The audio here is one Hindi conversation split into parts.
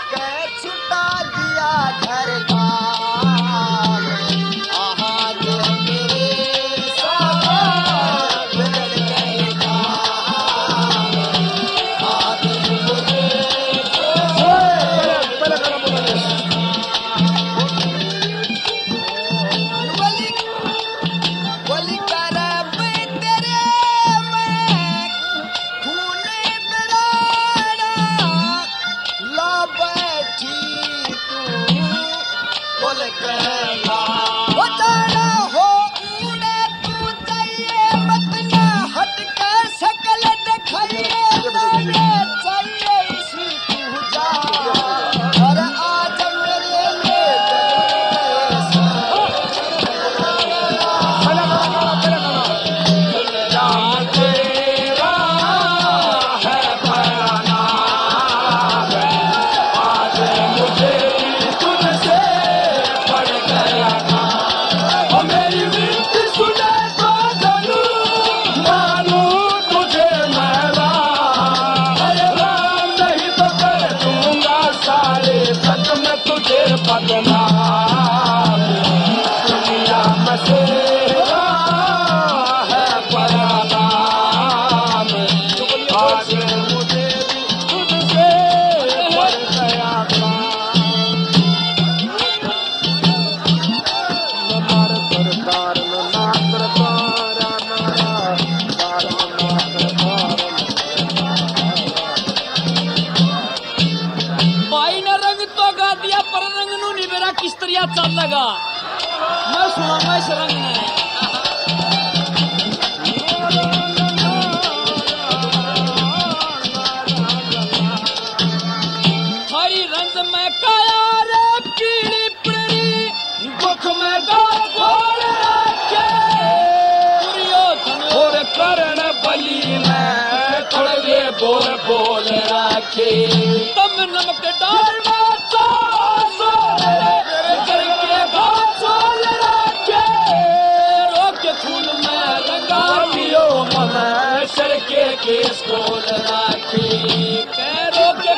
के छुटा दिया घर का आज मेरे साथ बिगड़ गए आज मुझे बोली करब तेरे मैं खूने बराड़ा ला बैठी तू बोल कहला बचाना हो उड़े तू चाहिए मत ना हट के शकल दिखाइए ताने चाहिए इसी तू जा और आज मेरे लिए किस तरह चल लगा मैं सुनाऊंगा इस रंग में हरी रंग में काया रे पीली पीली दुख में गोल रखे दुर्योधन और कर्ण बलि में कड़वे बोल बोल रखे तम नमक डाल केस खोल राखी पैरों के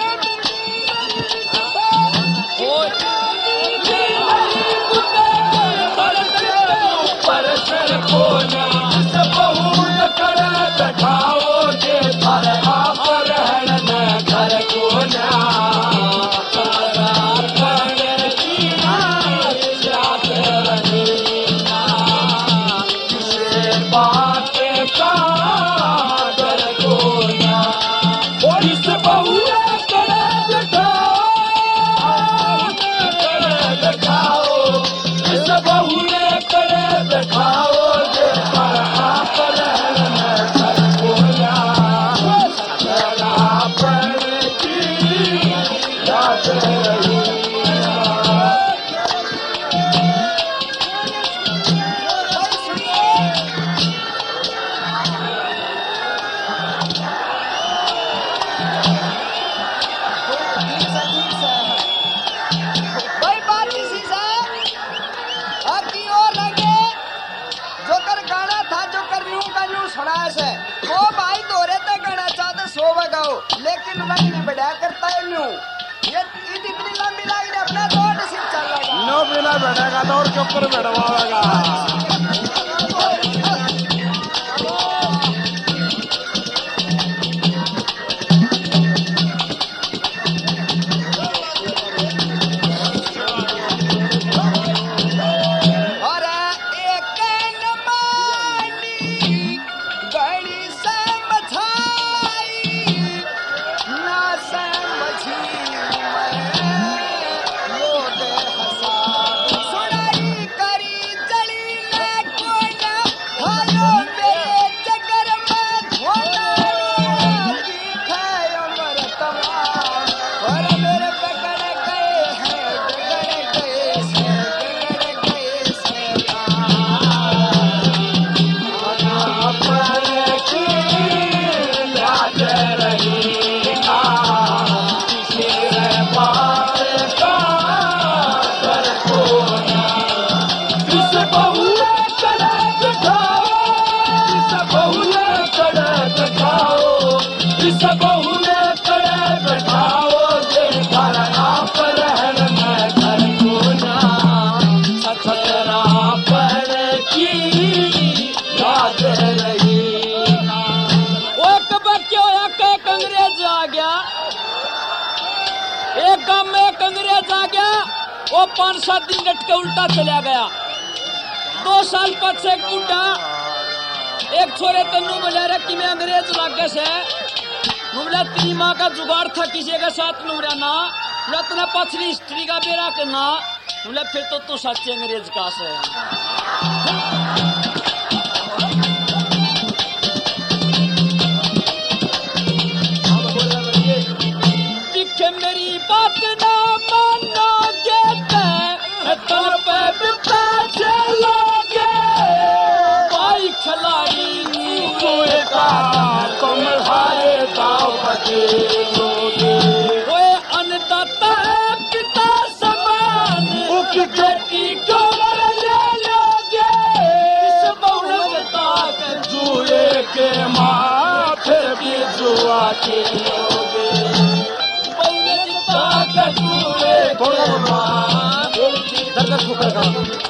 पर सर को बहुत कर बैठाओगे पर आप रहन घर को ना लेकिन रंग नहीं बढ़ा करता है न्यू ये इतनी लंबी लाइन अपना रोड से चलेगा नो बिना बैठेगा तो और के ऊपर बैठवाएगा सुनाई करी जली ने में एक अंग्रेज आ गया, वो 5-7 दिन डट के उल्टा चला गया। 2 साल बाद से एक बुढ़ा एक छोरे तन्नू बोला रहा कि मैं अंग्रेज लागे से बोला तेरी माँ का जुगाड़ था किसी के साथ नूरा ना बोला तूने पछली हिस्ट्री का बेरा के ना बोला फिर तो तू सच्चे अंग्रेज का से दिखे मेरी बात ना मानोगे तल पे बिता चलोगे भाई खिलाड़ी तुम हारे दाव बदलोगे वो अन्नदाता पिता समान बेटी को ले लोगे इस बहुलता के जुए के माँ फिर भी जुआ खेलोगे बहुलता के जुए के माँ दरगाह ठोकर का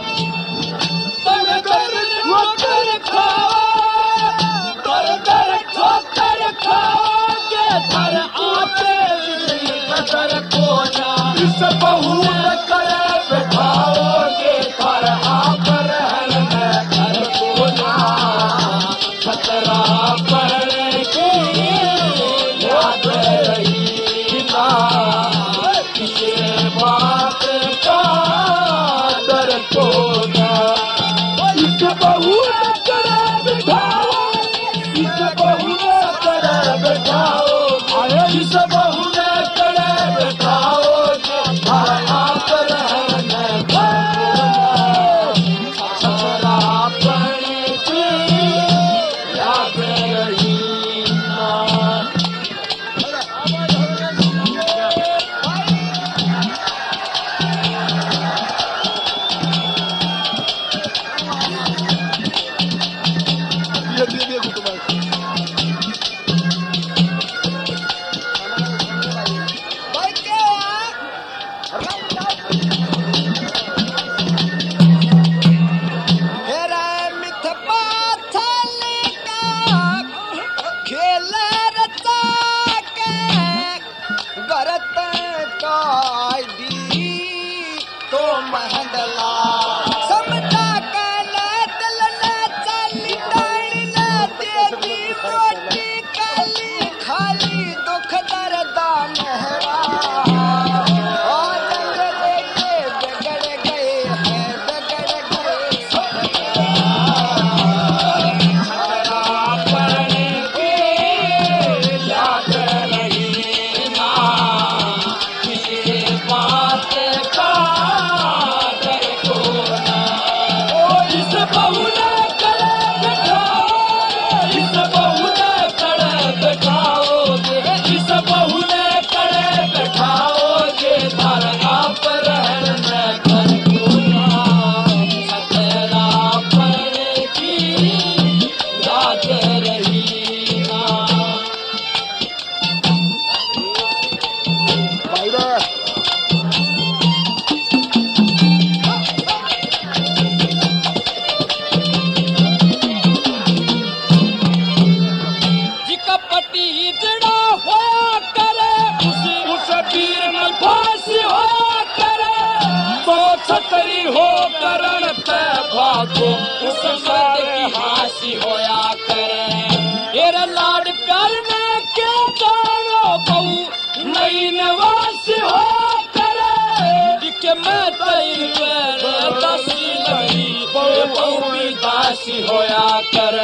होया कर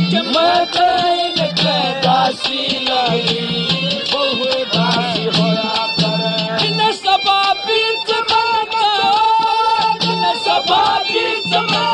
मैं दासी लगी बहु दासी होया कर इन सभा बीच इन सभा बीच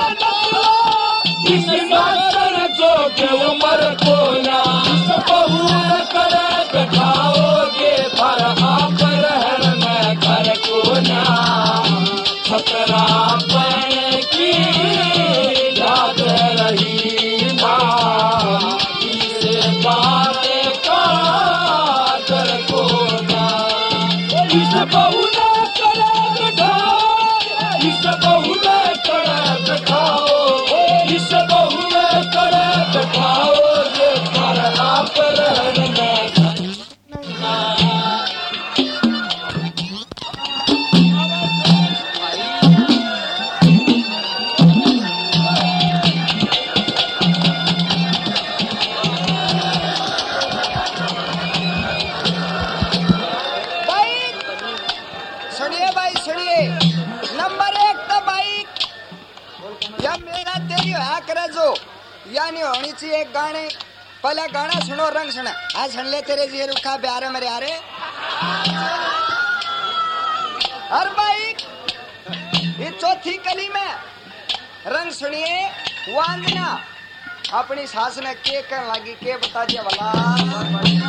इस नाचन जो के उम्र को ना बहु कर बैठाओगे पर आप रहन में घर को ना खतरा पड़ने की याद रही ना इसे बातें का कर को ना इस बहु ने करे बैठाओ इस बहु ने करे बैठाओ इस बहु ने करे बैठाओ ये पर आप रहने में या नहीं होनी चाहिए एक गाने। पहले गाना सुनो, रंग सुना। आज सुन ले तेरे जी रुखा प्यारे मेरे यारे। और भाई ये चौथी कली में रंग सुनिए। वांगना अपनी सास ने के कर लगी के बता दिया भला।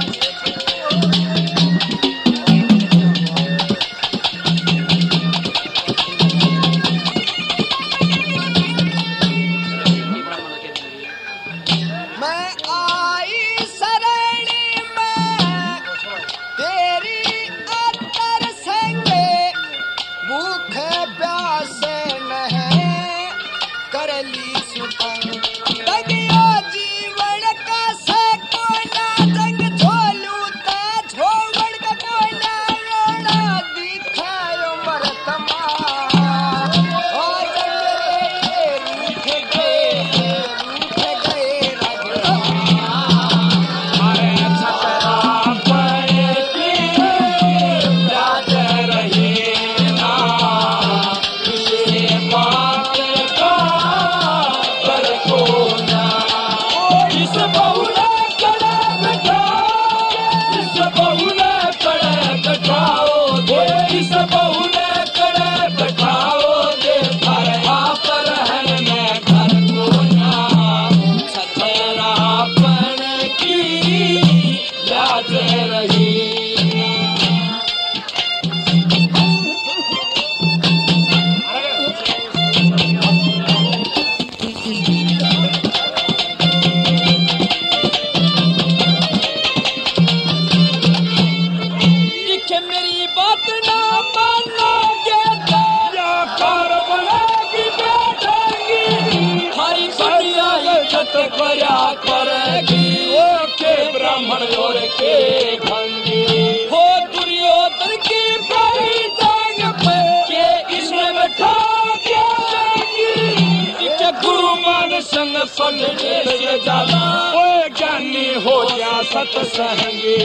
से ज्यादा ज्ञानी हो गया सत्संगी।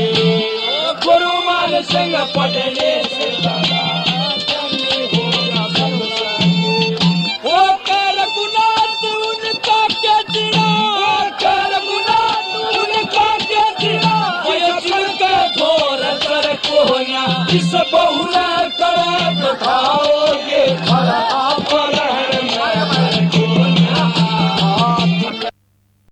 गुरु मान सिंह पढ़ने से ज्यादा ज्ञानी हो गया सत्संगी। वो कर गुनाह उनका क्या चिड़ा, कर गुनाह उनका क्या चिड़ा, ये जिनका घोर कर कोया इस